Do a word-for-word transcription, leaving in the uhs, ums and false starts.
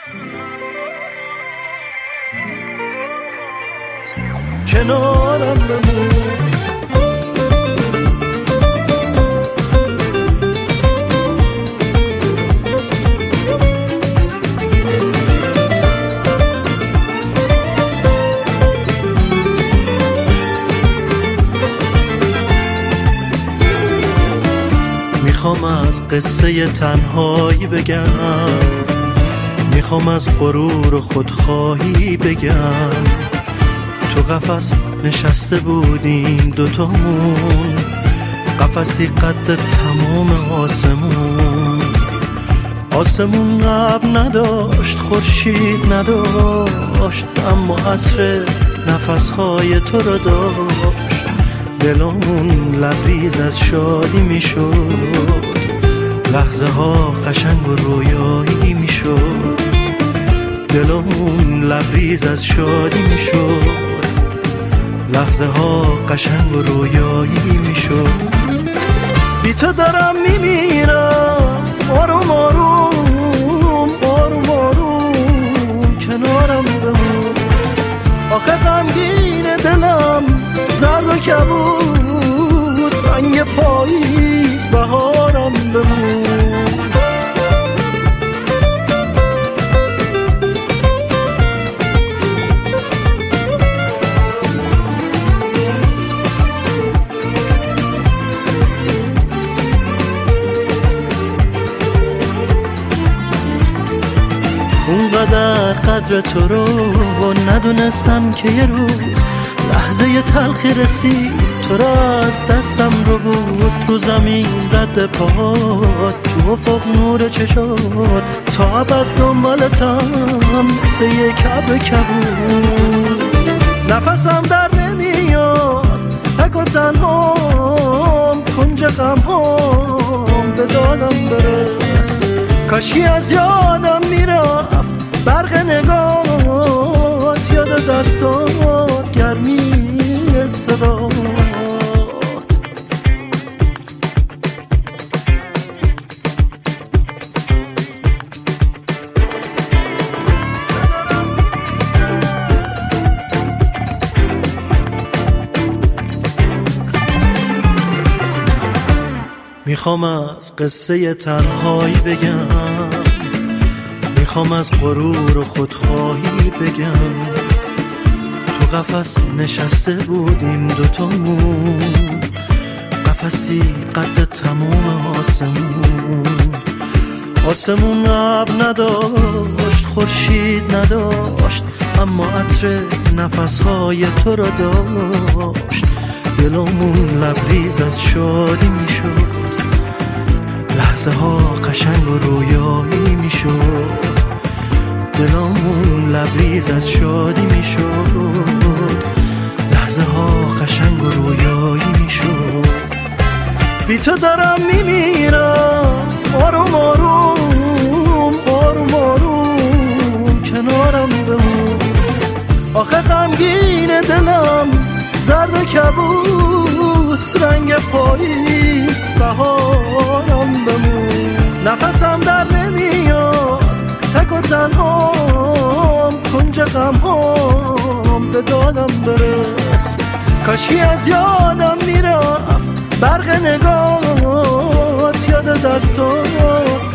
کنارم بمون. میخوام از قصه تنهایی بگم، میخوام از غرور و خودخواهی بگم. تو قفس نشسته بودیم دوتامون، قفسی قد تمام آسمون. آسمون ابر نداشت، خورشید نداشت، اما عطر نفسهای تو رو داشت. دلمون لبریز از شادی میشد، لحظه ها قشنگ و رویایی میشد. دلمون لبریز از شادی میشد، لحظه ها قشنگ و رویایی میشد. بی تو دارم میمیرم، آروم آروم آروم آروم کنارم بمون. آخه غمگین دلم زرد و کبود، رنگ پاییز بهارم بمون. اونقدر قدر تو رو ندونستم که یه روز لحظه تلخی رسید، تو را از دستم رو بود. تو زمین رد پاهات، تو افق نور چشات، تا ابد دنبالتم مثل یک ابر کبود. نفسم در نمیاد، تک و تنهام، کنج غمهام به دادم برس. کاشی از یادم میرفت برق نگات، یاد دستات، گرمی صدات. میخوام از قصه تنهایی بگم، میخوام از غرور و خودخواهی بگم. تو قفس نشسته بودیم دوتامون، قفسی قد تمام آسمون. آسمون ابر نداشت، خورشید نداشت، اما عطر نفسهای تو را داشت. دلمون لبریز از شادی میشد، لحظه ها قشنگ و رویایی میشد. دلمون لبریز از شادی میشد، لحظه ها قشنگ و رویایی میشد. بی تو دارم میمیرم، آروم آروم آروم آروم کنارم بمون. آخه غمگین دلم زرد و کبود، رنگ پاییز بهارم بمون. نفسم در نمیاد، تک و تنهام، کنج غمهام به دادم برس. کاشی از یادم میرفت برق نگات، یاد دستات،